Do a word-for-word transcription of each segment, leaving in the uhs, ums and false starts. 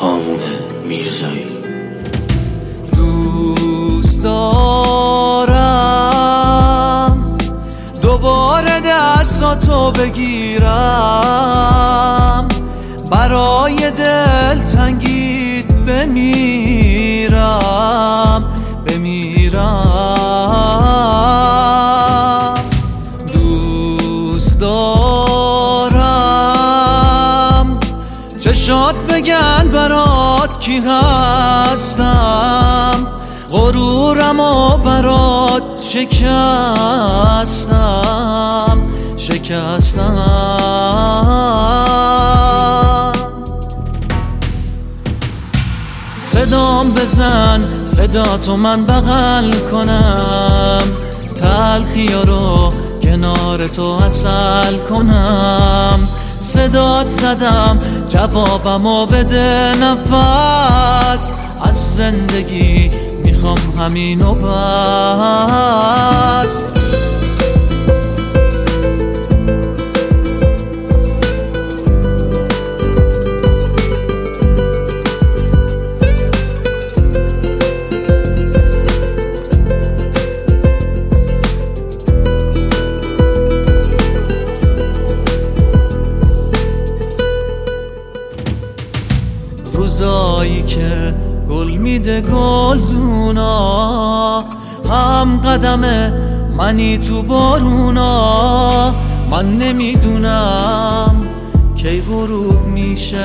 هامون میرزایی. دوست دارم دوباره دستاتو بگیرم، برای دلتنگیت بمیرم بمیرم. دوست دارم چشات بگن برات کی هستم، غرورم و برات شکستم شکستم. صدام بزن صدا تو من بغل کنم، تلخیا رو کنار تو عسل کنم. صدات زدم جوابمو بده نفس، از زندگی میخوام همینو بس. روزایی که گل میده گلدونا، هم قدم منی تو بارونا. من نمیدونم کی غروب میشه،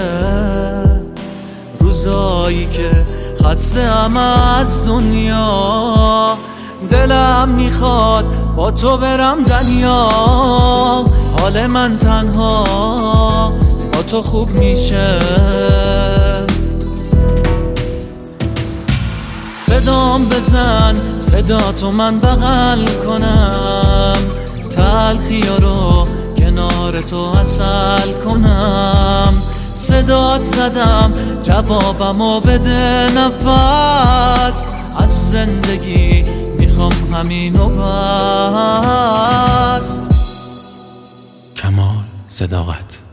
روزایی که خسته‌ام از دنیا. دلم میخواد با تو برم دنیا، حال من تنها با تو خوب میشه. صدام بزن صدا تو من بغل کنم، تلخیا رو کنار تو عسل کنم. صدات زدم جوابمو بده نفس، از زندگی میخوام همینو بس. کمال صداقت.